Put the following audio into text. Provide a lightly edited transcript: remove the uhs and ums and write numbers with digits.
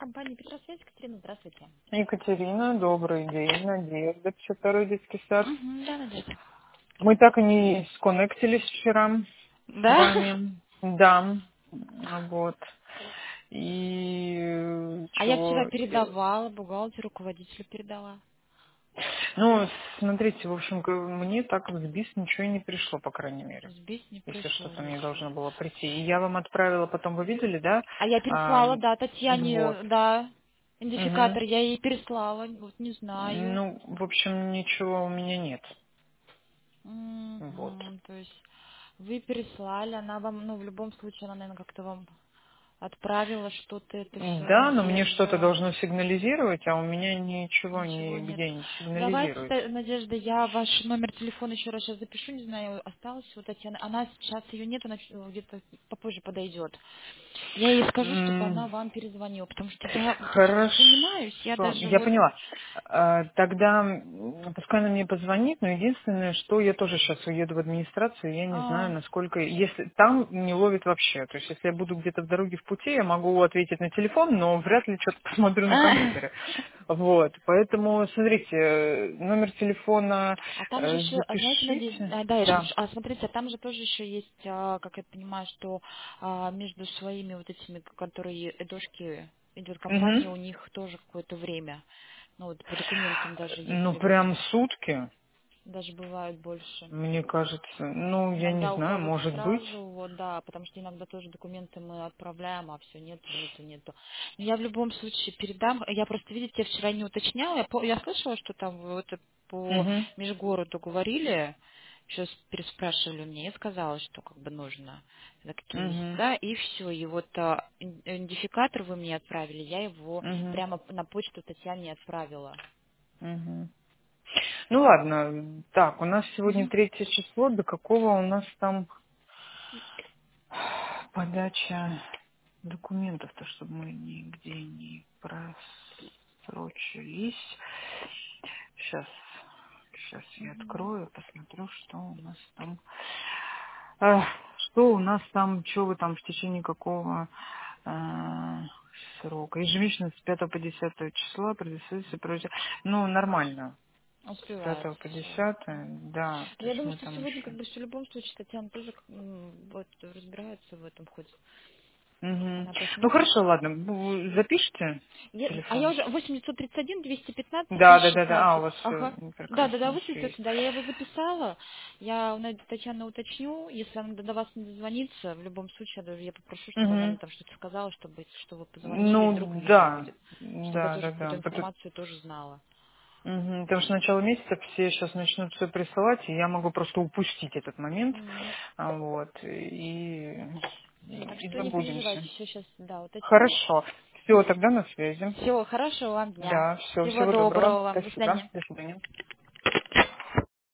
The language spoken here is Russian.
Компания Петросвязь, Екатерина, здравствуйте. Екатерина, добрый день. Надежда, 52-й детский сад. Угу, да, Надежда. Мы так и не сконнектились вчера с Да? вами. Да, вот. И А я вчера что? передавала, бухгалтеру, руководителю передала. Ну, смотрите, в общем, мне так в СБИС ничего и не пришло, по крайней мере. Сбить не Если пришло что-то мне ничего. должно было прийти. И я вам отправила, потом вы видели, да? А я переслала, да, Вот. Татьяне, да, Мгм. идентификатор, я ей переслала, вот не знаю. Ну, в общем, ничего у меня нет. Вот. Мгм, то есть вы переслали, она вам, ну, в любом случае, она, наверное, как-то вам отправила что-то, это все, Да, но мне что-то Надежда. должно сигнализировать, а у меня ничего Ничего нет. нигде не Давайте, сигнализирует. Надежда, я ваш номер телефона еще раз сейчас запишу, не знаю, осталась вот Татьяна. Она сейчас ее нет, она где-то попозже подойдет. Я ей скажу, чтобы М, она вам перезвонила, потому что я занимаюсь, я Хорошо, даже я вот... поняла. Тогда пускай она мне позвонит, но единственное, что я тоже сейчас уеду в администрацию, я не знаю, А, насколько... Если там не ловит вообще, то есть если я буду где-то в дороге в пути, я могу ответить на телефон, но вряд ли что-то посмотрю на компьютере. Вот, поэтому, смотрите, номер телефона а там же еще, а знаете, запишите. да, я Да. сейчас, смотрите, а там же тоже еще есть, как я понимаю, что между своими вот этими, которые дошки идет компания, Мгм. у них тоже какое-то время. Ну вот по документам даже, Ну, если вот прям сутки, даже бывает больше. мне кажется. Ну, я не Иногда у знаю, кого-то может быть. сразу, вот, да, потому что иногда тоже документы мы отправляем, а все нету. Но я в любом случае передам. Я просто, видите, я вчера не уточняла. Я слышала, что там вот по Угу, межгороду говорили, сейчас переспрашивали мне, я сказала, что как бы нужно за какие угу, месяца, и все. И вот идентификатор вы мне отправили, я его угу, прямо на почту Татьяне отправила. угу. Ну, ладно. Так, у нас сегодня Мгм. 3 число. До какого у нас там подача документов-то, чтобы мы нигде не просрочились. Сейчас, сейчас я Мгм. открою, посмотрю, что у нас там. Эх, что у нас там, что вы там в течение какого срока? Ежемесячно с 5 по 10 числа предоставляется просьба. Ну, нормально. С Успевает 5 по 10, все. да, то Я есть думаю, мы что там сегодня еще. как бы в любом случае Татьяна тоже вот разбирается в этом хоть. Мгм. Она Ну посмотрит. хорошо, ладно, запишите А я телефон. уже 831 215 Да, да, да, да. А, у 016. вас все Ага. Да, прекрасно вы все да, есть. я его записала. Я у Татьяны уточню, если она до вас не дозвонится, в любом случае я попрошу, чтобы она мне Угу. там что-то сказала, чтобы вы позвонили, вдруг у Ну нее не да, будет. Чтобы я да, тоже да, какую-то да. информацию тоже знала. Потому что начало месяца все сейчас начнут все присылать, и я могу просто упустить этот момент. Мгм. Вот, Так и что не переживайте, забудемся. все сейчас, да, уточню. Хорошо. Все, тогда на связи. Всего хорошего вам дня. Да, все, Всего всего доброго. доброго вам. До Спасибо. свидания. До свидания.